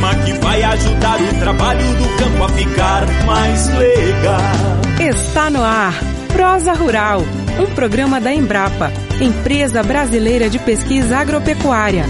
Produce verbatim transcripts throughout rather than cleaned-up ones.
programa que vai ajudar o trabalho do campo a ficar mais legal. Está no ar Prosa Rural, um programa da Embrapa, Empresa Brasileira de Pesquisa Agropecuária.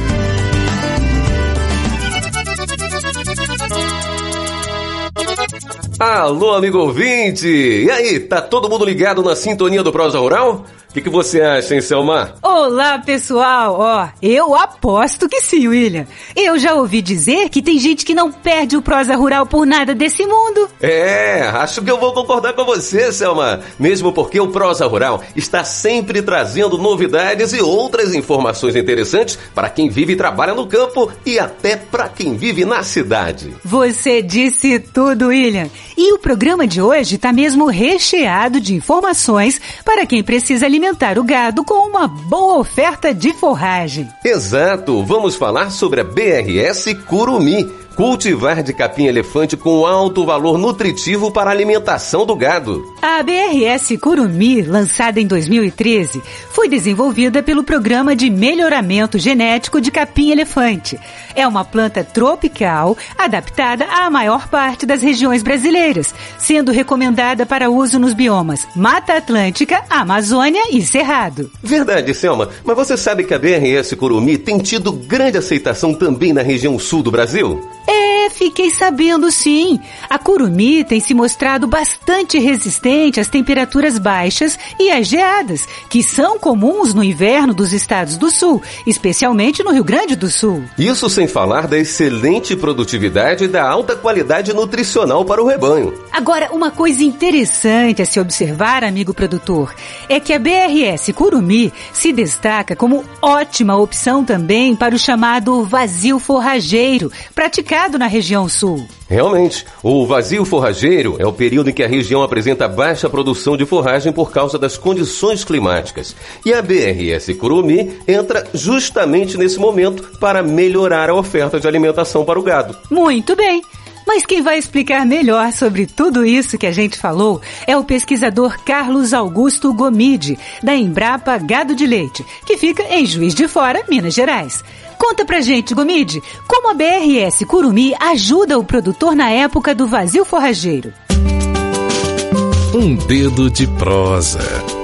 Alô, amigo ouvinte! E aí, tá todo mundo ligado na sintonia do Prosa Rural? O que, que você acha, hein, Selma? Olá, pessoal! Ó, eu aposto que sim, William. Eu já ouvi dizer que tem gente que não perde o Prosa Rural por nada desse mundo. É, acho que eu vou concordar com você, Selma. Mesmo porque o Prosa Rural está sempre trazendo novidades e outras informações interessantes para quem vive e trabalha no campo e até para quem vive na cidade. Você disse tudo, William. E o programa de hoje está mesmo recheado de informações para quem precisa alimentar alimentar o gado com uma boa oferta de forragem. Exato, vamos falar sobre a B R S Curumim, cultivar de capim-elefante com alto valor nutritivo para a alimentação do gado. A B R S Curumim, lançada em dois mil e treze, foi desenvolvida pelo Programa de Melhoramento Genético de Capim-Elefante. É uma planta tropical adaptada à maior parte das regiões brasileiras, sendo recomendada para uso nos biomas Mata Atlântica, Amazônia e Cerrado. Verdade, Selma, mas você sabe que a B R S Curumim tem tido grande aceitação também na região sul do Brasil? É, fiquei sabendo sim. A curumim tem se mostrado bastante resistente às temperaturas baixas e às geadas, que são comuns no inverno dos estados do sul, especialmente no Rio Grande do Sul. Isso sem falar da excelente produtividade e da alta qualidade nutricional para o rebanho. Agora, uma coisa interessante a se observar, amigo produtor, é que a B R S Curumim se destaca como ótima opção também para o chamado vazio forrageiro, praticado na região sul. Realmente, o vazio forrageiro é o período em que a região apresenta baixa produção de forragem por causa das condições climáticas. E a B R S Curumim entra justamente nesse momento para melhorar a oferta de alimentação para o gado. Muito bem! Mas quem vai explicar melhor sobre tudo isso que a gente falou é o pesquisador Carlos Augusto Gomide, da Embrapa Gado de Leite, que fica em Juiz de Fora, Minas Gerais. Conta pra gente, Gomide, como a B R S Curumim ajuda o produtor na época do vazio forrageiro. Um dedo de prosa.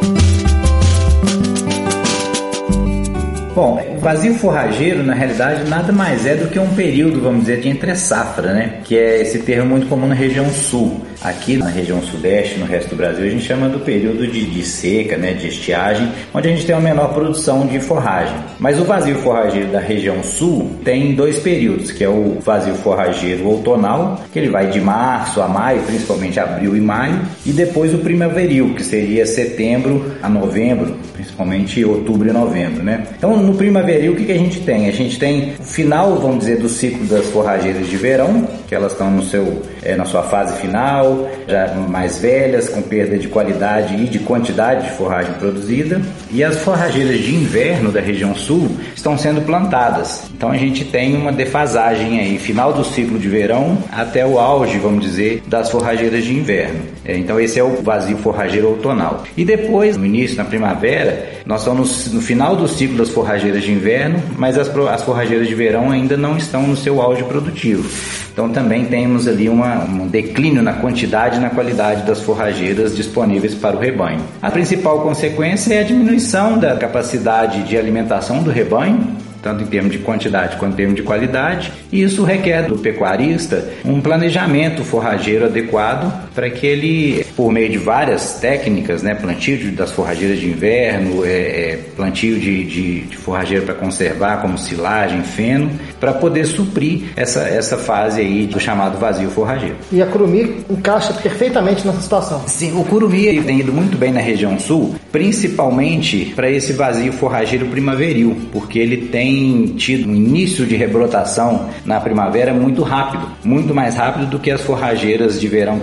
Bom, o vazio forrageiro, na realidade, nada mais é do que um período, vamos dizer, de entre-safra, né? Que é esse termo muito comum na região sul. Aqui na região sudeste, no resto do Brasil, a gente chama do período de, de seca, né? De estiagem, onde a gente tem uma menor produção de forragem. Mas o vazio forrageiro da região sul tem dois períodos, que é o vazio forrageiro outonal, que ele vai de março a maio, principalmente abril e maio, e depois o primaveril, que seria setembro a novembro, principalmente outubro e novembro, né? Então, no primaveril, o que, que a gente tem? A gente tem o final, vamos dizer, do ciclo das forrageiras de verão, que elas estão no seu, é, na sua fase final, já mais velhas, com perda de qualidade e de quantidade de forragem produzida. E as forrageiras de inverno da região sul estão sendo plantadas. Então, a gente tem uma defasagem aí, final do ciclo de verão até o auge, vamos dizer, das forrageiras de inverno. É, então, esse é o vazio forrageiro outonal. E depois, no início, na primavera, nós estamos no, no final do ciclo das forrageiras de inverno, mas as, as forrageiras de verão ainda não estão no seu auge produtivo. Então também temos ali uma, um declínio na quantidade e na qualidade das forrageiras disponíveis para o rebanho. A principal consequência é a diminuição da capacidade de alimentação do rebanho, tanto em termos de quantidade quanto em termos de qualidade, e isso requer do pecuarista um planejamento forrageiro adequado para que ele, por meio de várias técnicas, né, plantio das forrageiras de inverno, é, é, plantio de, de, de forrageira para conservar, como silagem, feno, para poder suprir essa, essa fase aí do chamado vazio forrageiro. E a curumim encaixa perfeitamente nessa situação. Sim, o curumim tem ido muito bem na região sul, principalmente para esse vazio forrageiro primaveril, porque ele tem tido um início de rebrotação na primavera muito rápido, muito mais rápido do que as forrageiras de verão que ele estava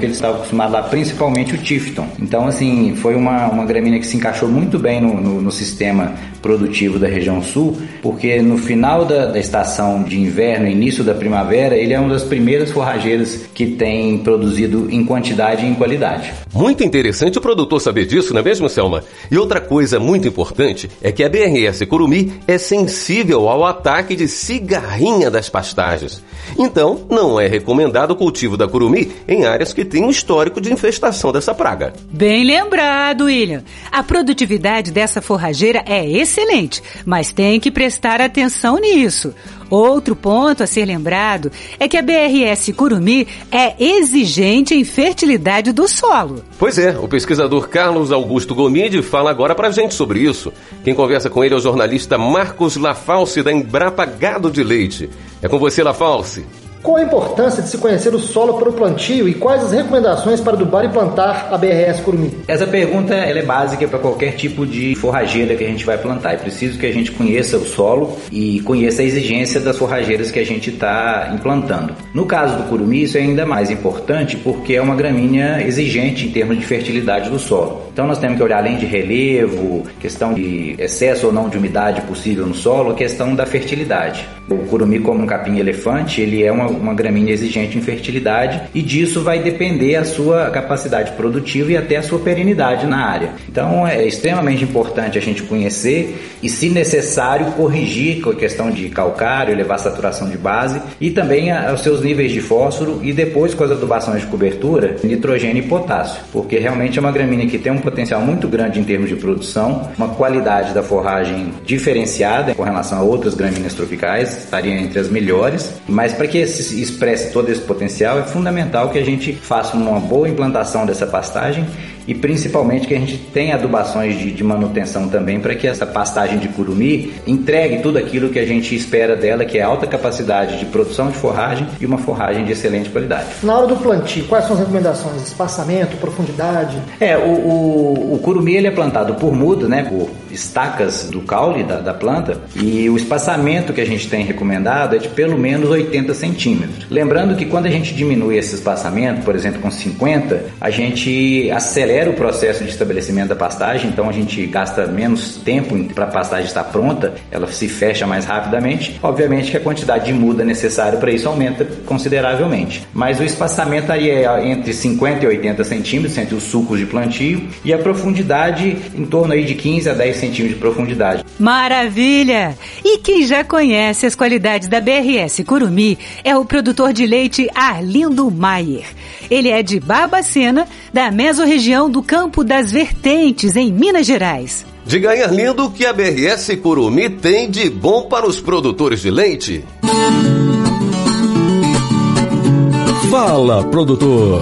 acostumado lá, principalmente o Tifton. Então, assim, foi uma, uma gramínea que se encaixou muito bem no, no, no sistema produtivo da região sul, porque no final da, da estação de inverno, início da primavera, ele é uma das primeiras forrageiras que tem produzido em quantidade e em qualidade. Muito interessante o produtor saber disso, não é mesmo, Selma? E outra coisa muito importante é que a B R S Curumim é sensível ao ataque de cigarrinha das pastagens. Então, não é recomendado o cultivo da curumim em áreas que têm um histórico de infestação dessa praga. Bem lembrado, William. A produtividade dessa forrageira é excelente, mas tem que prestar atenção nisso. Outro ponto a ser lembrado é que a B R S Curumim é exigente em fertilidade do solo. Pois é, o pesquisador Carlos Augusto Gomide fala agora pra gente sobre isso. Quem conversa com ele é o jornalista Marcos Lafalce, da Embrapa Gado de Leite. É com você, Lafalce. Qual a importância de se conhecer o solo para o plantio e quais as recomendações para adubar e plantar a B R S Curumim? Essa pergunta ela é básica para qualquer tipo de forrageira que a gente vai plantar. É preciso que a gente conheça o solo e conheça a exigência das forrageiras que a gente está implantando. No caso do curumim, isso é ainda mais importante porque é uma gramínea exigente em termos de fertilidade do solo. Então nós temos que olhar além de relevo, questão de excesso ou não de umidade possível no solo, a questão da fertilidade. O curumim, como um capim-elefante, ele é uma uma gramínea exigente em fertilidade e disso vai depender a sua capacidade produtiva e até a sua perenidade na área. Então é extremamente importante a gente conhecer e, se necessário, corrigir com a questão de calcário, elevar a saturação de base e também a, os seus níveis de fósforo e depois com as adubações de cobertura, nitrogênio e potássio, porque realmente é uma gramínea que tem um potencial muito grande em termos de produção, uma qualidade da forragem diferenciada com relação a outras gramíneas tropicais, estaria entre as melhores, mas para que esse expresse todo esse potencial, é fundamental que a gente faça uma boa implantação dessa pastagem e principalmente que a gente tenha adubações de, de manutenção também para que essa pastagem de curumim entregue tudo aquilo que a gente espera dela, que é alta capacidade de produção de forragem e uma forragem de excelente qualidade. Na hora do plantio, quais são as recomendações? Espaçamento, profundidade? É, o, o, o curumim ele é plantado por muda, né, por estacas do caule da, da planta, e o espaçamento que a gente tem recomendado é de pelo menos oitenta centímetros. Lembrando que quando a gente diminui esse espaçamento, por exemplo com cinquenta, a gente acelera o processo de estabelecimento da pastagem, então a gente gasta menos tempo para a pastagem estar pronta, ela se fecha mais rapidamente. Obviamente que a quantidade de muda necessária para isso aumenta consideravelmente, mas o espaçamento aí é entre cinquenta e oitenta centímetros entre os sulcos de plantio e a profundidade em torno aí de quinze a dez centímetros de profundidade. Maravilha! E quem já conhece as qualidades da B R S Curumim é o produtor de leite Arlindo Maier. Ele é de Barbacena, da mesorregião do Campo das Vertentes, em Minas Gerais. Diga aí, Arlindo, o que a B R S Curumim tem de bom para os produtores de leite? Fala, produtor!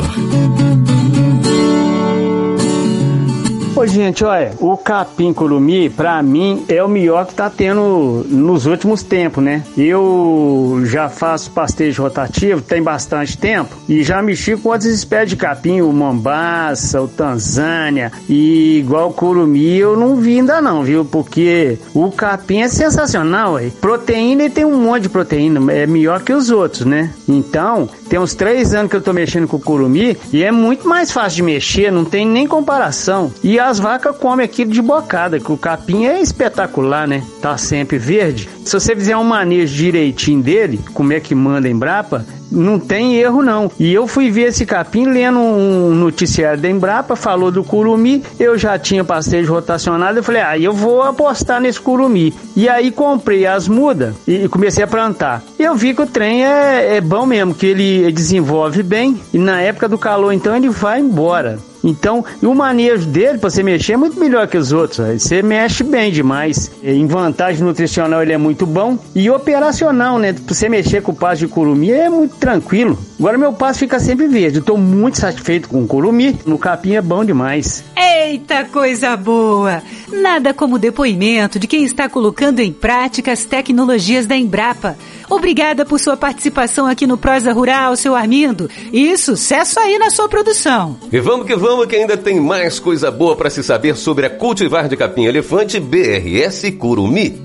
Ô, gente, olha, o capim curumim, pra mim, é o melhor que tá tendo nos últimos tempos, né? Eu já faço pastejo rotativo, tem bastante tempo, e já mexi com outras espécies de capim, o Mombasa, o Tanzânia, e igual o curumim eu não vi ainda não, viu? Porque o capim é sensacional, ué. Proteína, ele tem um monte de proteína, é melhor que os outros, né? Então, tem uns três anos que eu tô mexendo com o curumim, e é muito mais fácil de mexer, não tem nem comparação. E as vacas comem aquilo de bocada, que o capim é espetacular, né? Tá sempre verde. Se você fizer um manejo direitinho dele, como é que manda a Embrapa, não tem erro não. E eu fui ver esse capim lendo um noticiário da Embrapa, falou do curumim, eu já tinha pastejo rotacionado, eu falei, ah, eu vou apostar nesse curumim. E aí comprei as mudas e comecei a plantar. Eu vi que o trem é, é bom mesmo, que ele desenvolve bem, e na época do calor então ele vai embora. Então, o manejo dele, para você mexer, é muito melhor que os outros. Você mexe bem demais. Em vantagem nutricional, ele é muito bom. E operacional, né? Para você mexer com o pasto de curumim, é muito tranquilo. Agora, meu pasto fica sempre verde. Eu estou muito satisfeito com o curumim. No capim é bom demais. Eita, coisa boa! Nada como o depoimento de quem está colocando em prática as tecnologias da Embrapa. Obrigada por sua participação aqui no Prosa Rural, seu Armindo. E sucesso aí na sua produção. E vamos que vamos, que ainda tem mais coisa boa para se saber sobre a cultivar de capim-elefante B R S Curumim.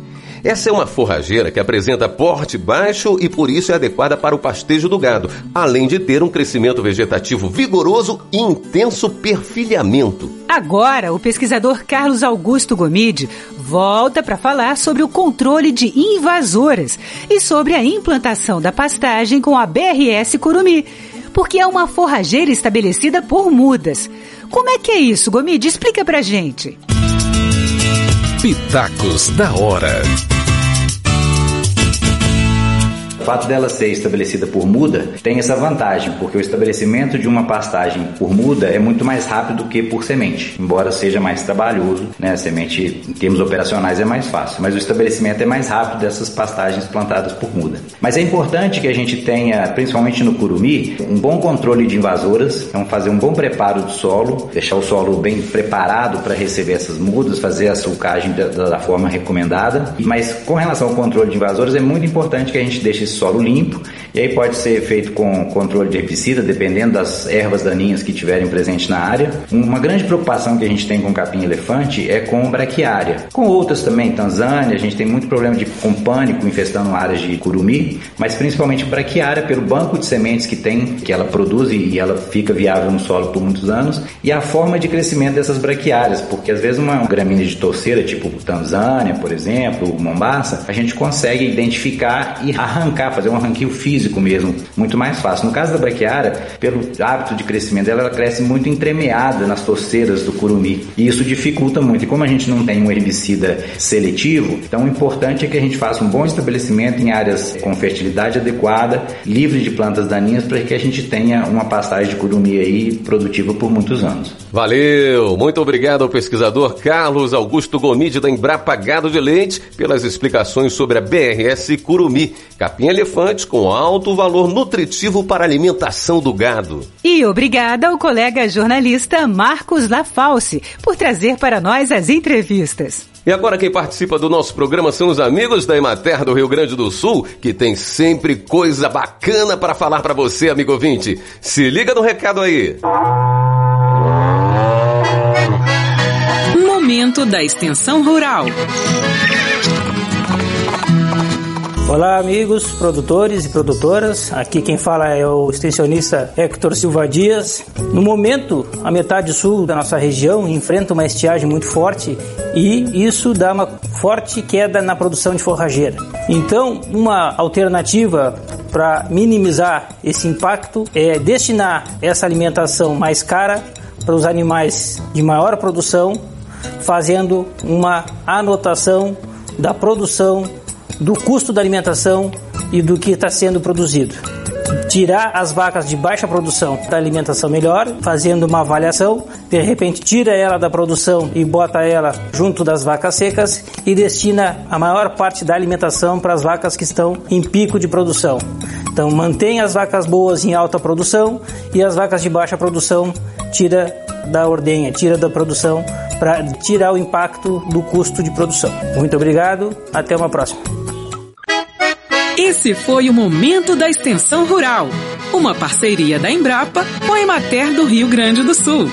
Essa é uma forrageira que apresenta porte baixo e por isso é adequada para o pastejo do gado, além de ter um crescimento vegetativo vigoroso e intenso perfilhamento. Agora, o pesquisador Carlos Augusto Gomide volta para falar sobre o controle de invasoras e sobre a implantação da pastagem com a B R S Curumim, porque é uma forrageira estabelecida por mudas. Como é que é isso, Gomide? Explica pra gente. Pitacos da hora. O fato dela ser estabelecida por muda tem essa vantagem, porque o estabelecimento de uma pastagem por muda é muito mais rápido que por semente, embora seja mais trabalhoso, né? A semente, em termos operacionais, é mais fácil, mas o estabelecimento é mais rápido dessas pastagens plantadas por muda. Mas é importante que a gente tenha, principalmente no curumim, um bom controle de invasoras, então fazer um bom preparo do solo, deixar o solo bem preparado para receber essas mudas, fazer a sulcagem da, da forma recomendada. Mas com relação ao controle de invasoras, é muito importante que a gente deixe esse solo limpo, e aí pode ser feito com controle de herbicida, dependendo das ervas daninhas que tiverem presentes na área. Uma grande preocupação que a gente tem com capim-elefante é com braquiária. Com outras também, Tanzânia, a gente tem muito problema de, com pânico infestando áreas de curumim, mas principalmente braquiária pelo banco de sementes que tem, que ela produz e ela fica viável no solo por muitos anos, e a forma de crescimento dessas braquiárias, porque às vezes uma gramínea de torceira, tipo Tanzânia, por exemplo, Mombaça, a gente consegue identificar e arrancar, fazer um arranquio físico mesmo, muito mais fácil. No caso da braquiária, pelo hábito de crescimento dela, ela cresce muito entremeada nas torceiras do curumim, e isso dificulta muito. E como a gente não tem um herbicida seletivo, então o importante é que a gente faça um bom estabelecimento em áreas com fertilidade adequada, livre de plantas daninhas, para que a gente tenha uma pastagem de curumim aí produtiva por muitos anos. Valeu! Muito obrigado ao pesquisador Carlos Augusto Gomide da Embrapa Gado de Leite pelas explicações sobre a B R S Curumim, capim-elefante com alto valor nutritivo para a alimentação do gado. E obrigada ao colega jornalista Marcos Lafalce por trazer para nós as entrevistas. E agora quem participa do nosso programa são os amigos da Emater do Rio Grande do Sul, que tem sempre coisa bacana para falar para você, amigo ouvinte. Se liga no recado aí. Momento da Extensão Rural. Olá, amigos produtores e produtoras. Aqui quem fala é o extensionista Hector Silva Dias. No momento, a metade sul da nossa região enfrenta uma estiagem muito forte e isso dá uma forte queda na produção de forrageira. Então, uma alternativa para minimizar esse impacto é destinar essa alimentação mais cara para os animais de maior produção, fazendo uma anotação da produção, do custo da alimentação e do que está sendo produzido. Tirar as vacas de baixa produção da alimentação melhor, fazendo uma avaliação, de repente tira ela da produção e bota ela junto das vacas secas e destina a maior parte da alimentação para as vacas que estão em pico de produção. Então mantém as vacas boas em alta produção e as vacas de baixa produção tira da ordenha, tira da produção para tirar o impacto do custo de produção. Muito obrigado, até uma próxima. Esse foi o Momento da Extensão Rural, uma parceria da Embrapa com a Emater do Rio Grande do Sul.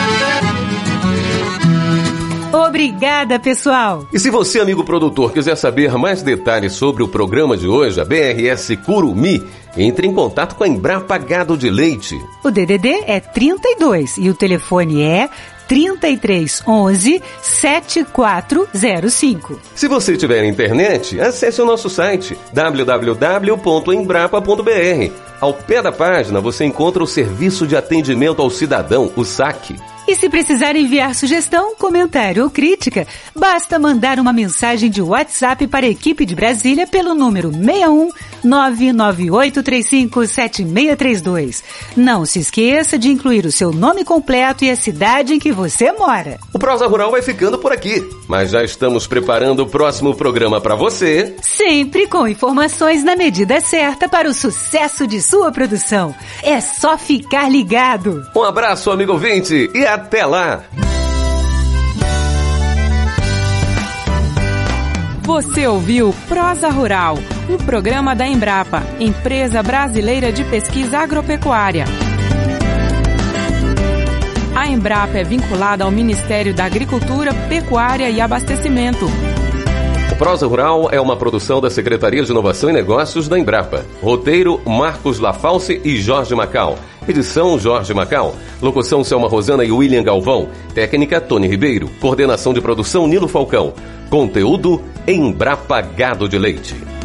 Obrigada, pessoal! E se você, amigo produtor, quiser saber mais detalhes sobre o programa de hoje, a B R S Curumim, entre em contato com a Embrapa Gado de Leite. O D D D é trinta e dois e o telefone é trinta e três, onze, setenta e quatro zero cinco. Se você tiver internet, acesse o nosso site w w w ponto embrapa ponto b r. Ao pé da página você encontra o Serviço de Atendimento ao Cidadão, o S A C. E se precisar enviar sugestão, comentário ou crítica, basta mandar uma mensagem de WhatsApp para a equipe de Brasília pelo número seis um nove nove oito três cinco sete seis três dois. Não se esqueça de incluir o seu nome completo e a cidade em que você mora. O Prosa Rural vai ficando por aqui, mas já estamos preparando o próximo programa para você. Sempre com informações na medida certa para o sucesso de sua produção. É só ficar ligado. Um abraço, amigo ouvinte, e até lá! Você ouviu Prosa Rural, um programa da Embrapa, Empresa Brasileira de Pesquisa Agropecuária. A Embrapa é vinculada ao Ministério da Agricultura, Pecuária e Abastecimento. Prosa Rural é uma produção da Secretaria de Inovação e Negócios da Embrapa. Roteiro, Marcos Lafalce e Jorge Macau. Edição, Jorge Macau. Locução, Selma Rosana e William Galvão. Técnica, Tony Ribeiro. Coordenação de produção, Nilo Falcão. Conteúdo, Embrapa Gado de Leite.